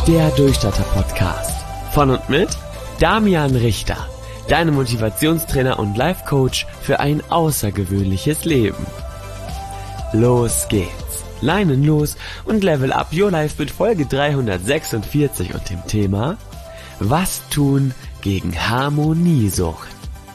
Der Durchstarter-Podcast. Von und mit Damian Richter, deinem Motivationstrainer und Life-Coach für ein außergewöhnliches Leben. Los geht's. Leinen los und level up your life mit Folge 346 und dem Thema: Was tun gegen Harmoniesucht?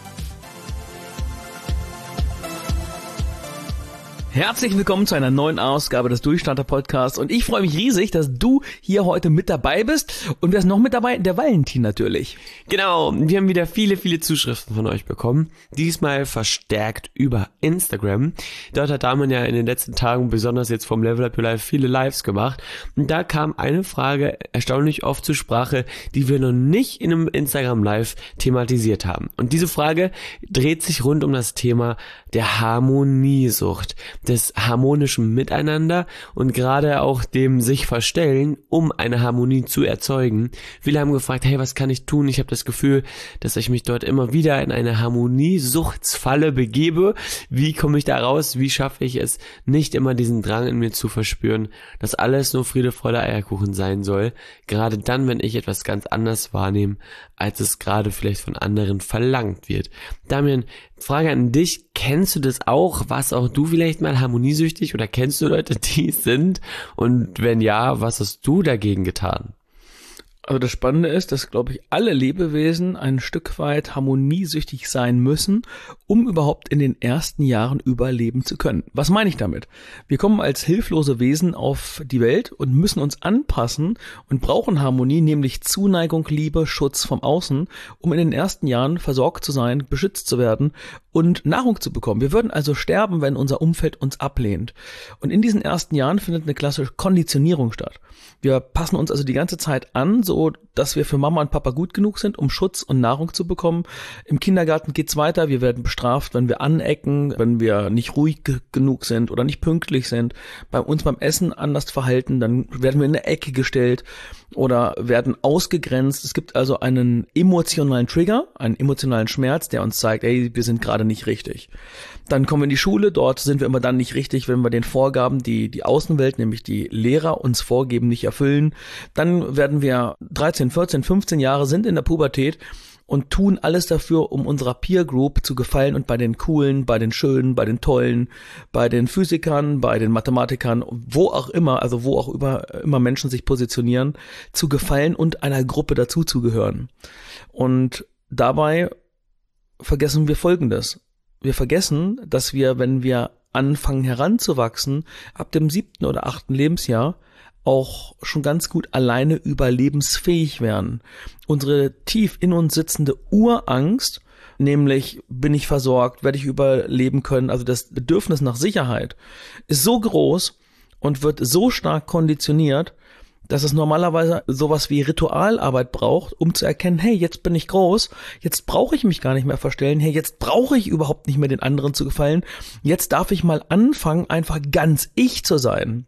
Herzlich willkommen zu einer neuen Ausgabe des Durchstarter-Podcasts und ich freue mich riesig, dass du hier heute mit dabei bist und wer ist noch mit dabei? Der Valentin natürlich. Genau, wir haben wieder viele Zuschriften von euch bekommen, diesmal verstärkt über Instagram. Dort hat Damian ja in den letzten Tagen, besonders jetzt vom Level Up Your Life, viele Lives gemacht und da kam eine Frage erstaunlich oft zur Sprache, die wir noch nicht in einem Instagram Live thematisiert haben. Und diese Frage dreht sich rund um das Thema der Harmoniesucht, des harmonischen Miteinander und gerade auch dem sich verstellen, um eine Harmonie zu erzeugen. Viele haben gefragt, hey, was kann ich tun? Ich habe das Gefühl, dass ich mich dort immer wieder in eine Harmoniesuchtsfalle begebe. Wie komme ich da raus? Wie schaffe ich es, nicht immer diesen Drang in mir zu verspüren, dass alles nur Friede, Freude, Eierkuchen sein soll? Gerade dann, wenn ich etwas ganz anders wahrnehme, als es gerade vielleicht von anderen verlangt wird. Damian, Frage an dich, kennst du das auch? Warst auch du vielleicht mal harmoniesüchtig oder kennst du Leute, die es sind? Und wenn ja, was hast du dagegen getan? Also das Spannende ist, dass, glaube ich, alle Lebewesen ein Stück weit harmoniesüchtig sein müssen, um überhaupt in den ersten Jahren überleben zu können. Was meine ich damit? Wir kommen als hilflose Wesen auf die Welt und müssen uns anpassen und brauchen Harmonie, nämlich Zuneigung, Liebe, Schutz vom Außen, um in den ersten Jahren versorgt zu sein, beschützt zu werden und Nahrung zu bekommen. Wir würden also sterben, wenn unser Umfeld uns ablehnt. Und in diesen ersten Jahren findet eine klassische Konditionierung statt. Wir passen uns also die ganze Zeit an, so dass wir für Mama und Papa gut genug sind, um Schutz und Nahrung zu bekommen. Im Kindergarten geht's weiter. Wir werden bestraft, wenn wir anecken, wenn wir nicht ruhig genug sind oder nicht pünktlich sind, bei uns beim Essen anders verhalten, dann werden wir in eine Ecke gestellt oder werden ausgegrenzt. Es gibt also einen emotionalen Trigger, einen emotionalen Schmerz, der uns zeigt, ey, wir sind gerade nicht richtig. Dann kommen wir in die Schule, dort sind wir immer dann nicht richtig, wenn wir den Vorgaben, die Außenwelt, nämlich die Lehrer uns vorgeben, nicht erfüllen. Dann werden wir 13, 14, 15 Jahre, sind in der Pubertät und tun alles dafür, um unserer Peer Group zu gefallen und bei den Coolen, bei den Schönen, bei den Tollen, bei den Physikern, bei den Mathematikern, wo auch immer, also wo auch immer Menschen sich positionieren, zu gefallen und einer Gruppe dazuzugehören. Und dabei vergessen wir Folgendes. Wir vergessen, dass wir, wenn wir anfangen heranzuwachsen, ab dem 7. oder 8. Lebensjahr auch schon ganz gut alleine überlebensfähig werden. Unsere tief in uns sitzende Urangst, nämlich bin ich versorgt, werde ich überleben können, also das Bedürfnis nach Sicherheit, ist so groß und wird so stark konditioniert, dass es normalerweise sowas wie Ritualarbeit braucht, um zu erkennen, hey, jetzt bin ich groß, jetzt brauche ich mich gar nicht mehr verstellen, hey, jetzt brauche ich überhaupt nicht mehr den anderen zu gefallen, jetzt darf ich mal anfangen, einfach ganz ich zu sein.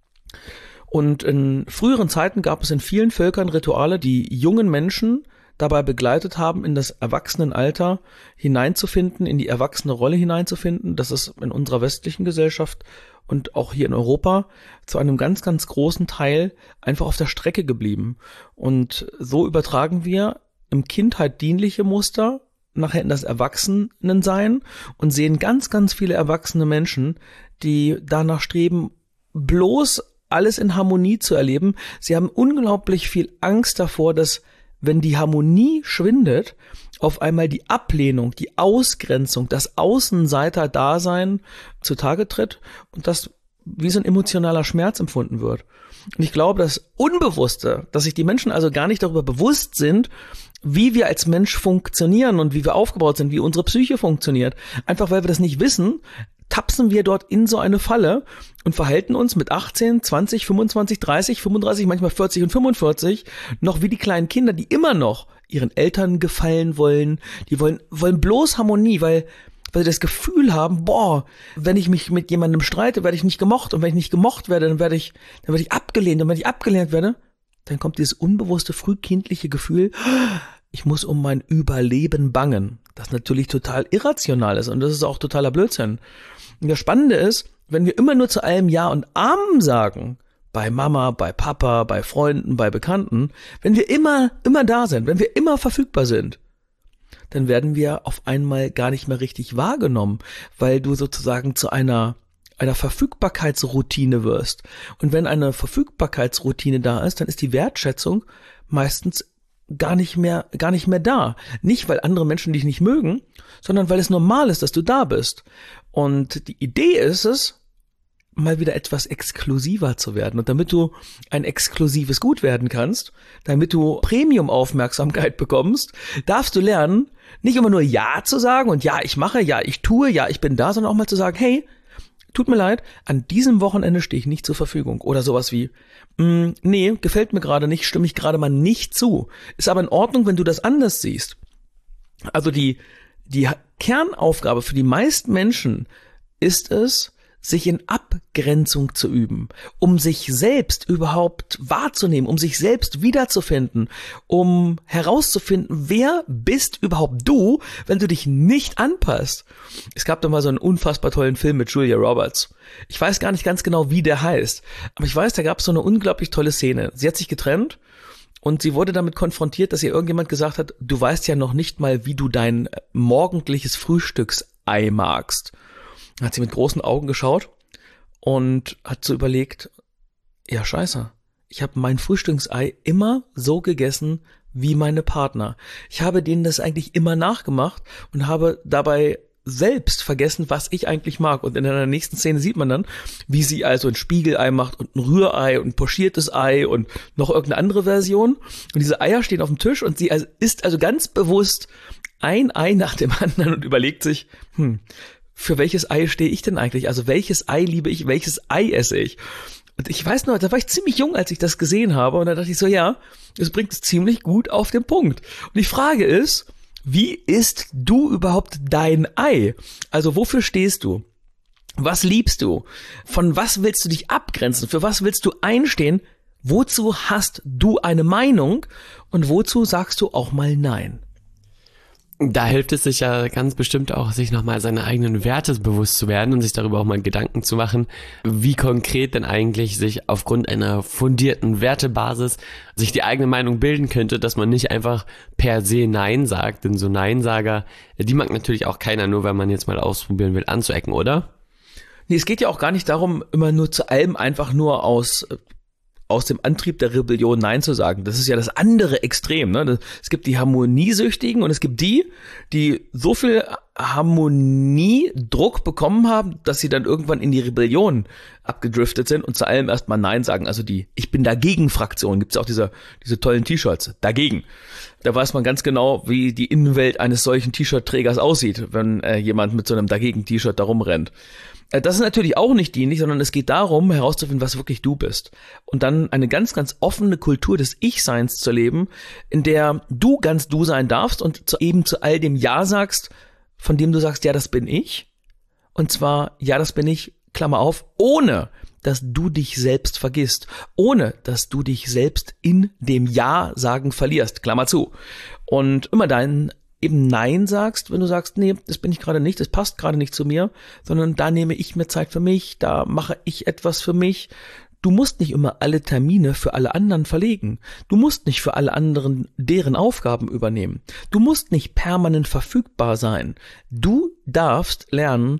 Und in früheren Zeiten gab es in vielen Völkern Rituale, die jungen Menschen dabei begleitet haben, in das Erwachsenenalter hineinzufinden, in die erwachsene Rolle hineinzufinden. Das ist in unserer westlichen Gesellschaft und auch hier in Europa zu einem ganz, ganz großen Teil einfach auf der Strecke geblieben. Und so übertragen wir im Kindheit dienliche Muster nachher in das Erwachsenensein und sehen ganz, ganz viele erwachsene Menschen, die danach streben, bloß alles in Harmonie zu erleben. Sie haben unglaublich viel Angst davor, dass, wenn die Harmonie schwindet, auf einmal die Ablehnung, die Ausgrenzung, das Außenseiter-Dasein zutage tritt und das wie so ein emotionaler Schmerz empfunden wird. Und ich glaube, das Unbewusste, dass sich die Menschen also gar nicht darüber bewusst sind, wie wir als Mensch funktionieren und wie wir aufgebaut sind, wie unsere Psyche funktioniert, einfach weil wir das nicht wissen, tapsen wir dort in so eine Falle und verhalten uns mit 18, 20, 25, 30, 35, manchmal 40 und 45 noch wie die kleinen Kinder, die immer noch ihren Eltern gefallen wollen. Die wollen bloß Harmonie, weil sie das Gefühl haben, boah, wenn ich mich mit jemandem streite, werde ich nicht gemocht. Und wenn ich nicht gemocht werde, dann werde ich abgelehnt. Und wenn ich abgelehnt werde, dann kommt dieses unbewusste, frühkindliche Gefühl, ich muss um mein Überleben bangen. Das natürlich total irrational ist und das ist auch totaler Blödsinn. Und das Spannende ist, wenn wir immer nur zu allem Ja und Amen sagen, bei Mama, bei Papa, bei Freunden, bei Bekannten, wenn wir immer da sind, wenn wir immer verfügbar sind, dann werden wir auf einmal gar nicht mehr richtig wahrgenommen, weil du sozusagen zu einer Verfügbarkeitsroutine wirst. Und wenn eine Verfügbarkeitsroutine da ist, dann ist die Wertschätzung meistens gar nicht mehr da. Nicht, weil andere Menschen dich nicht mögen, sondern weil es normal ist, dass du da bist. Und die Idee ist es, mal wieder etwas exklusiver zu werden. Und damit du ein exklusives Gut werden kannst, damit du Premium-Aufmerksamkeit bekommst, darfst du lernen, nicht immer nur Ja zu sagen und ja, ich mache, ja, ich tue, ja, ich bin da, sondern auch mal zu sagen, hey, tut mir leid, an diesem Wochenende stehe ich nicht zur Verfügung. Oder sowas wie, nee, gefällt mir gerade nicht, stimme ich gerade mal nicht zu. Ist aber in Ordnung, wenn du das anders siehst. Also die Kernaufgabe für die meisten Menschen ist es, sich in Abgrenzung zu üben, um sich selbst überhaupt wahrzunehmen, um sich selbst wiederzufinden, um herauszufinden, wer bist überhaupt du, wenn du dich nicht anpasst. Es gab da mal so einen unfassbar tollen Film mit Julia Roberts. Ich weiß gar nicht ganz genau, wie der heißt, aber ich weiß, da gab es so eine unglaublich tolle Szene. Sie hat sich getrennt und sie wurde damit konfrontiert, dass ihr irgendjemand gesagt hat, du weißt ja noch nicht mal, wie du dein morgendliches Frühstücksei magst. Dann hat sie mit großen Augen geschaut und hat so überlegt, ja scheiße, ich habe mein Frühstücksei immer so gegessen wie meine Partner. Ich habe denen das eigentlich immer nachgemacht und habe dabei selbst vergessen, was ich eigentlich mag. Und in der nächsten Szene sieht man dann, wie sie also ein Spiegelei macht und ein Rührei und ein pochiertes Ei und noch irgendeine andere Version. Und diese Eier stehen auf dem Tisch und sie isst also ganz bewusst ein Ei nach dem anderen und überlegt sich, für welches Ei stehe ich denn eigentlich? Also welches Ei liebe ich, welches Ei esse ich? Und ich weiß noch, da war ich ziemlich jung, als ich das gesehen habe. Und da dachte ich so, ja, das bringt es ziemlich gut auf den Punkt. Und die Frage ist, wie isst du überhaupt dein Ei? Also wofür stehst du? Was liebst du? Von was willst du dich abgrenzen? Für was willst du einstehen? Wozu hast du eine Meinung? Und wozu sagst du auch mal Nein? Da hilft es sich ja ganz bestimmt auch, sich nochmal seine eigenen Werte bewusst zu werden und sich darüber auch mal Gedanken zu machen, wie konkret denn eigentlich sich aufgrund einer fundierten Wertebasis sich die eigene Meinung bilden könnte, dass man nicht einfach per se Nein sagt, denn so Neinsager, die mag natürlich auch keiner, nur weil man jetzt mal ausprobieren will, anzuecken, oder? Nee, es geht ja auch gar nicht darum, immer nur zu allem einfach nur aus dem Antrieb der Rebellion Nein zu sagen. Das ist ja das andere Extrem. Ne? Es gibt die Harmoniesüchtigen und es gibt die so viel Harmoniedruck bekommen haben, dass sie dann irgendwann in die Rebellion abgedriftet sind und zu allem erstmal Nein sagen. Also die Ich bin dagegen Fraktion. Gibt es auch diese tollen T-Shirts. Dagegen. Da weiß man ganz genau, wie die Innenwelt eines solchen T-Shirt-Trägers aussieht, wenn jemand mit so einem Dagegen-T-Shirt da rumrennt. Das ist natürlich auch nicht dienlich, sondern es geht darum, herauszufinden, was wirklich du bist. Und dann eine ganz, ganz offene Kultur des Ich-Seins zu leben, in der du ganz du sein darfst und eben zu all dem Ja sagst, von dem du sagst, ja, das bin ich. Und zwar, ja, das bin ich, Klammer auf, ohne dass du dich selbst vergisst, ohne dass du dich selbst in dem Ja-Sagen verlierst, Klammer zu. Und immer eben Nein sagst, wenn du sagst, nee, das bin ich gerade nicht, das passt gerade nicht zu mir, sondern da nehme ich mir Zeit für mich, da mache ich etwas für mich. Du musst nicht immer alle Termine für alle anderen verlegen. Du musst nicht für alle anderen deren Aufgaben übernehmen. Du musst nicht permanent verfügbar sein. Du darfst lernen,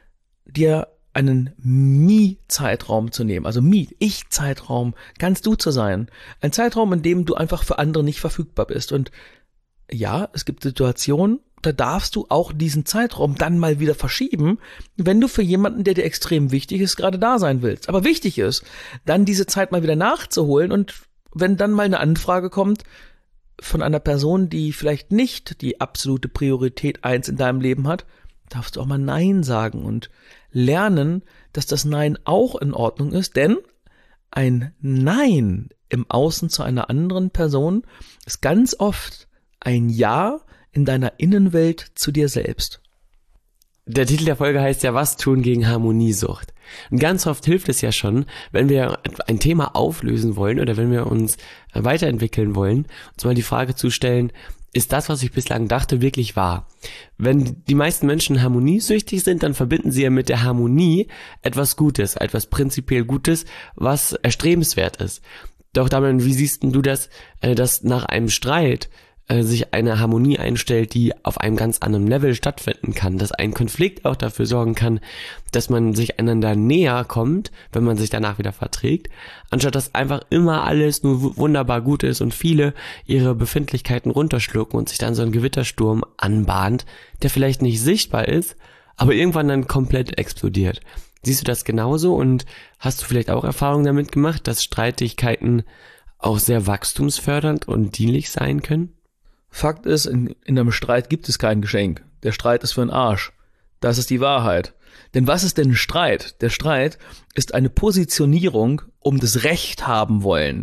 dir einen Me-Zeitraum zu nehmen, also Ich-Zeitraum, ganz du zu sein. Ein Zeitraum, in dem du einfach für andere nicht verfügbar bist. Und ja, es gibt Situationen, da darfst du auch diesen Zeitraum dann mal wieder verschieben, wenn du für jemanden, der dir extrem wichtig ist, gerade da sein willst. Aber wichtig ist, dann diese Zeit mal wieder nachzuholen und wenn dann mal eine Anfrage kommt von einer Person, die vielleicht nicht die absolute Priorität 1 in deinem Leben hat, darfst du auch mal Nein sagen und lernen, dass das Nein auch in Ordnung ist, denn ein Nein im Außen zu einer anderen Person ist ganz oft ein Ja in deiner Innenwelt zu dir selbst. Der Titel der Folge heißt ja, was tun gegen Harmoniesucht? Und ganz oft hilft es ja schon, wenn wir ein Thema auflösen wollen oder wenn wir uns weiterentwickeln wollen, uns mal die Frage zu stellen, ist das, was ich bislang dachte, wirklich wahr? Wenn die meisten Menschen harmoniesüchtig sind, dann verbinden sie ja mit der Harmonie etwas Gutes, etwas prinzipiell Gutes, was erstrebenswert ist. Doch Damian, wie siehst denn du das, dass nach einem Streit sich eine Harmonie einstellt, die auf einem ganz anderen Level stattfinden kann, dass ein Konflikt auch dafür sorgen kann, dass man sich einander näher kommt, wenn man sich danach wieder verträgt, anstatt dass einfach immer alles nur wunderbar gut ist und viele ihre Befindlichkeiten runterschlucken und sich dann so ein Gewittersturm anbahnt, der vielleicht nicht sichtbar ist, aber irgendwann dann komplett explodiert. Siehst du das genauso und hast du vielleicht auch Erfahrungen damit gemacht, dass Streitigkeiten auch sehr wachstumsfördernd und dienlich sein können? Fakt ist, in einem Streit gibt es kein Geschenk. Der Streit ist für den Arsch. Das ist die Wahrheit. Denn was ist denn ein Streit? Der Streit ist eine Positionierung um das Recht haben wollen.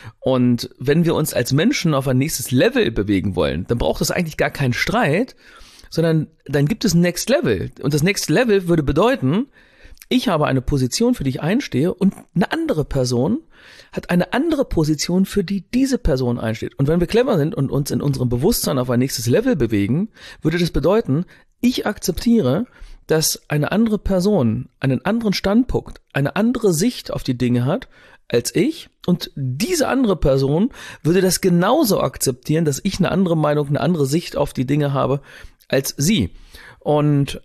Und wenn wir uns als Menschen auf ein nächstes Level bewegen wollen, dann braucht es eigentlich gar keinen Streit, sondern dann gibt es ein Next Level. Und das Next Level würde bedeuten, ich habe eine Position, für die ich einstehe und eine andere Person hat eine andere Position, für die diese Person einsteht. Und wenn wir clever sind und uns in unserem Bewusstsein auf ein nächstes Level bewegen, würde das bedeuten, ich akzeptiere, dass eine andere Person einen anderen Standpunkt, eine andere Sicht auf die Dinge hat als ich und diese andere Person würde das genauso akzeptieren, dass ich eine andere Meinung, eine andere Sicht auf die Dinge habe als sie. Und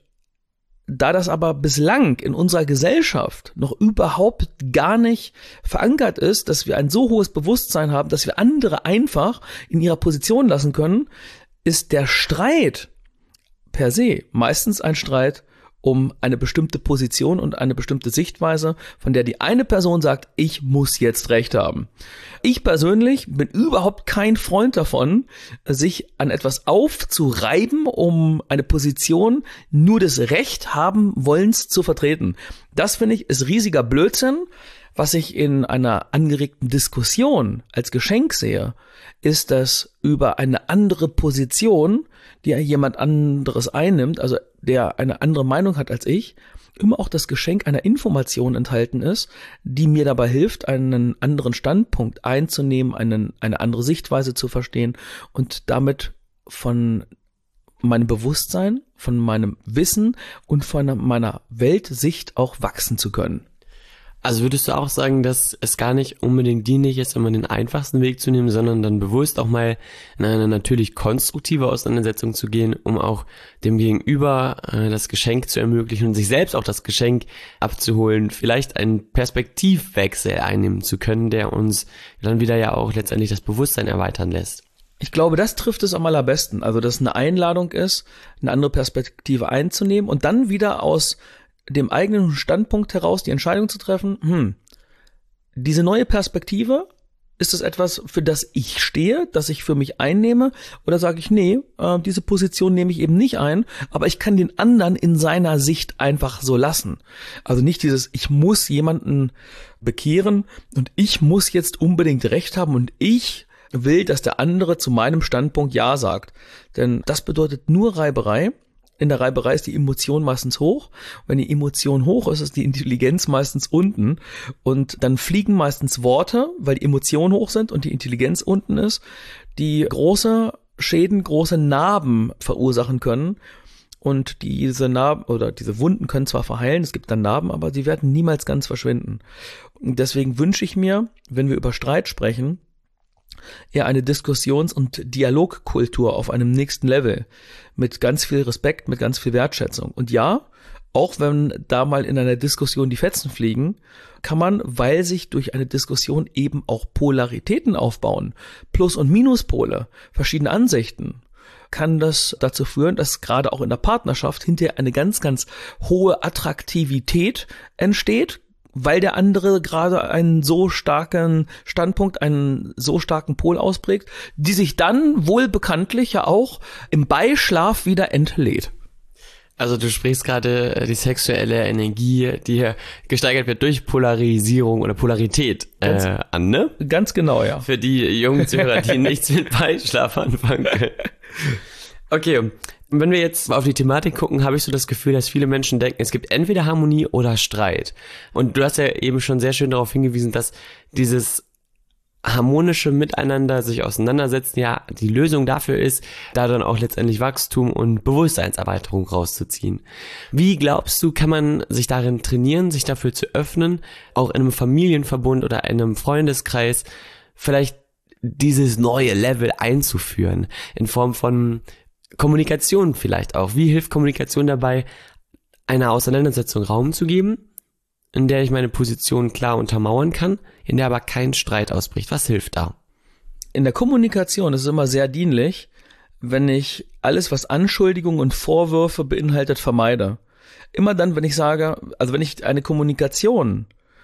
da das aber bislang in unserer Gesellschaft noch überhaupt gar nicht verankert ist, dass wir ein so hohes Bewusstsein haben, dass wir andere einfach in ihrer Position lassen können, ist der Streit per se meistens ein Streit um eine bestimmte Position und eine bestimmte Sichtweise, von der die eine Person sagt, ich muss jetzt Recht haben. Ich persönlich bin überhaupt kein Freund davon, sich an etwas aufzureiben, um eine Position nur des Recht haben wollens zu vertreten. Das finde ich ist riesiger Blödsinn. Was ich in einer angeregten Diskussion als Geschenk sehe, ist, dass über eine andere Position, die jemand anderes einnimmt, also der eine andere Meinung hat als ich, immer auch das Geschenk einer Information enthalten ist, die mir dabei hilft, einen anderen Standpunkt einzunehmen, eine andere Sichtweise zu verstehen und damit von meinem Bewusstsein, von meinem Wissen und von meiner Weltsicht auch wachsen zu können. Also würdest du auch sagen, dass es gar nicht unbedingt dienlich ist, immer den einfachsten Weg zu nehmen, sondern dann bewusst auch mal in eine natürlich konstruktive Auseinandersetzung zu gehen, um auch dem Gegenüber das Geschenk zu ermöglichen und sich selbst auch das Geschenk abzuholen, vielleicht einen Perspektivwechsel einnehmen zu können, der uns dann wieder ja auch letztendlich das Bewusstsein erweitern lässt? Ich glaube, das trifft es am allerbesten. Also, dass eine Einladung ist, eine andere Perspektive einzunehmen und dann wieder aus dem eigenen Standpunkt heraus die Entscheidung zu treffen, diese neue Perspektive, ist es etwas, für das ich stehe, das ich für mich einnehme, oder sage ich, nee, diese Position nehme ich eben nicht ein, aber ich kann den anderen in seiner Sicht einfach so lassen. Also nicht dieses, ich muss jemanden bekehren und ich muss jetzt unbedingt Recht haben und ich will, dass der andere zu meinem Standpunkt Ja sagt. Denn das bedeutet nur Reiberei. In der Reiberei ist die Emotion meistens hoch. Wenn die Emotion hoch ist, ist die Intelligenz meistens unten. Und dann fliegen meistens Worte, weil die Emotionen hoch sind und die Intelligenz unten ist, die große Schäden, große Narben verursachen können. Und diese Narben oder diese Wunden können zwar verheilen, es gibt dann Narben, aber sie werden niemals ganz verschwinden. Und deswegen wünsche ich mir, wenn wir über Streit sprechen, eher eine Diskussions- und Dialogkultur auf einem nächsten Level mit ganz viel Respekt, mit ganz viel Wertschätzung. Und ja, auch wenn da mal in einer Diskussion die Fetzen fliegen, kann man, weil sich durch eine Diskussion eben auch Polaritäten aufbauen, Plus- und Minuspole, verschiedene Ansichten, kann das dazu führen, dass gerade auch in der Partnerschaft hinterher eine ganz, ganz hohe Attraktivität entsteht, weil der andere gerade einen so starken Standpunkt, einen so starken Pol ausprägt, die sich dann wohl bekanntlich ja auch im Beischlaf wieder entlädt. Also du sprichst gerade die sexuelle Energie, die gesteigert wird durch Polarisierung oder Polarität an, ne? Ganz genau, ja. Für die jungen Zuhörer, die nichts mit Beischlaf anfangen können. Okay, wenn wir jetzt auf die Thematik gucken, habe ich so das Gefühl, dass viele Menschen denken, es gibt entweder Harmonie oder Streit. Und du hast ja eben schon sehr schön darauf hingewiesen, dass dieses harmonische Miteinander sich auseinandersetzen, ja, die Lösung dafür ist, da dann auch letztendlich Wachstum und Bewusstseinserweiterung rauszuziehen. Wie glaubst du, kann man sich darin trainieren, sich dafür zu öffnen, auch in einem Familienverbund oder in einem Freundeskreis vielleicht dieses neue Level einzuführen, in Form von Kommunikation vielleicht auch? Wie hilft Kommunikation dabei, einer Auseinandersetzung Raum zu geben, in der ich meine Position klar untermauern kann, in der aber kein Streit ausbricht? Was hilft da? In der Kommunikation ist es immer sehr dienlich, wenn ich alles, was Anschuldigungen und Vorwürfe beinhaltet, vermeide. Immer dann, wenn ich sage, also wenn ich eine Kommunikation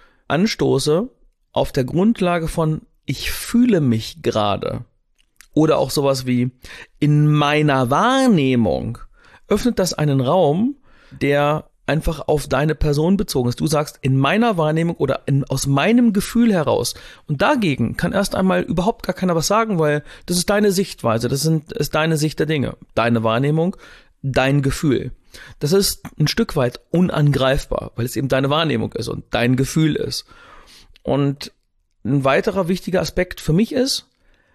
anstoße auf der Grundlage von ich fühle mich gerade oder auch sowas wie in meiner Wahrnehmung, öffnet das einen Raum, der einfach auf deine Person bezogen ist. Du sagst in meiner Wahrnehmung oder aus meinem Gefühl heraus. Und dagegen kann erst einmal überhaupt gar keiner was sagen, weil das ist deine Sichtweise, ist deine Sicht der Dinge, deine Wahrnehmung, dein Gefühl. Das ist ein Stück weit unangreifbar, weil es eben deine Wahrnehmung ist und dein Gefühl ist. Und ein weiterer wichtiger Aspekt für mich ist,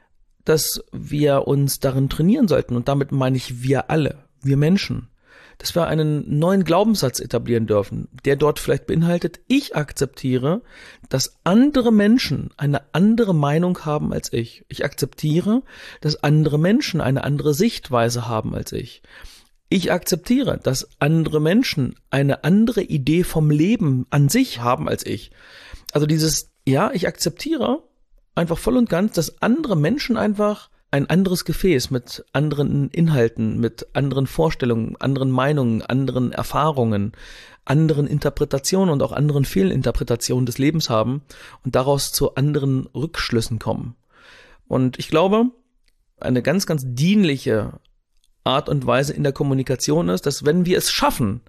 dass wir uns darin trainieren sollten, und damit meine ich wir alle, wir Menschen, dass wir einen neuen Glaubenssatz etablieren dürfen, der dort vielleicht beinhaltet, ich akzeptiere, dass andere Menschen eine andere Meinung haben als ich. Ich akzeptiere, dass andere Menschen eine andere Sichtweise haben als ich. Ich akzeptiere, dass andere Menschen eine andere Idee vom Leben an sich haben als ich. Also ich akzeptiere einfach voll und ganz, dass andere Menschen einfach ein anderes Gefäß mit anderen Inhalten, mit anderen Vorstellungen, anderen Meinungen, anderen Erfahrungen, anderen Interpretationen und auch anderen Fehlinterpretationen des Lebens haben und daraus zu anderen Rückschlüssen kommen. Und ich glaube, eine ganz, ganz dienliche Art und Weise in der Kommunikation ist, dass wenn wir es schaffen,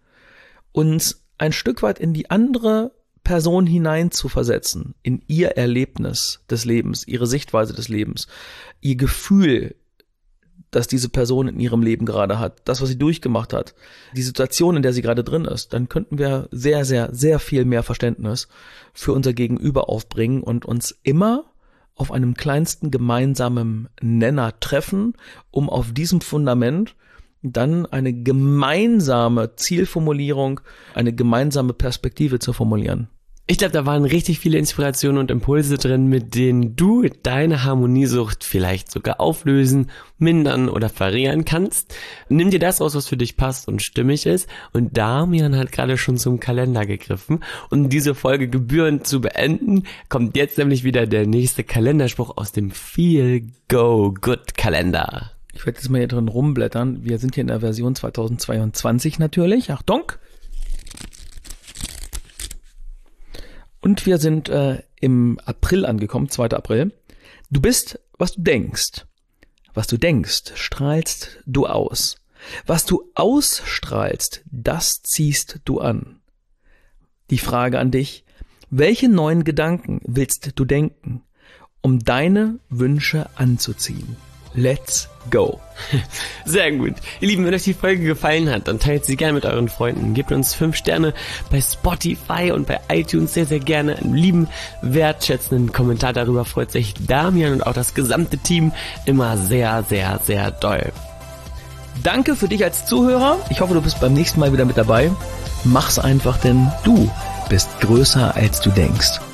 uns ein Stück weit in die andere Person hinein zu versetzen, in ihr Erlebnis des Lebens, ihre Sichtweise des Lebens, ihr Gefühl, das diese Person in ihrem Leben gerade hat, das, was sie durchgemacht hat, die Situation, in der sie gerade drin ist, dann könnten wir sehr, sehr, sehr viel mehr Verständnis für unser Gegenüber aufbringen und uns immer auf einem kleinsten gemeinsamen Nenner treffen, um auf diesem Fundament dann eine gemeinsame Zielformulierung, eine gemeinsame Perspektive zu formulieren. Ich glaube, da waren richtig viele Inspirationen und Impulse drin, mit denen du deine Harmoniesucht vielleicht sogar auflösen, mindern oder verringern kannst. Nimm dir das aus, was für dich passt und stimmig ist. Und Damian hat gerade schon zum Kalender gegriffen. Um diese Folge gebührend zu beenden, kommt jetzt nämlich wieder der nächste Kalenderspruch aus dem Feel-Go-Good-Kalender. Ich werde jetzt mal hier drin rumblättern. Wir sind hier in der Version 2022 natürlich. Achtung! Und wir sind im April angekommen, 2. April. Du bist, was du denkst. Was du denkst, strahlst du aus. Was du ausstrahlst, das ziehst du an. Die Frage an dich, welche neuen Gedanken willst du denken, um deine Wünsche anzuziehen? Let's go. Sehr gut. Ihr Lieben, wenn euch die Folge gefallen hat, dann teilt sie gerne mit euren Freunden. Gebt uns 5 Sterne bei Spotify und bei iTunes sehr, sehr gerne. Einen lieben, wertschätzenden Kommentar darüber freut sich Damian und auch das gesamte Team immer sehr, sehr, sehr doll. Danke für dich als Zuhörer. Ich hoffe, du bist beim nächsten Mal wieder mit dabei. Mach's einfach, denn du bist größer, als du denkst.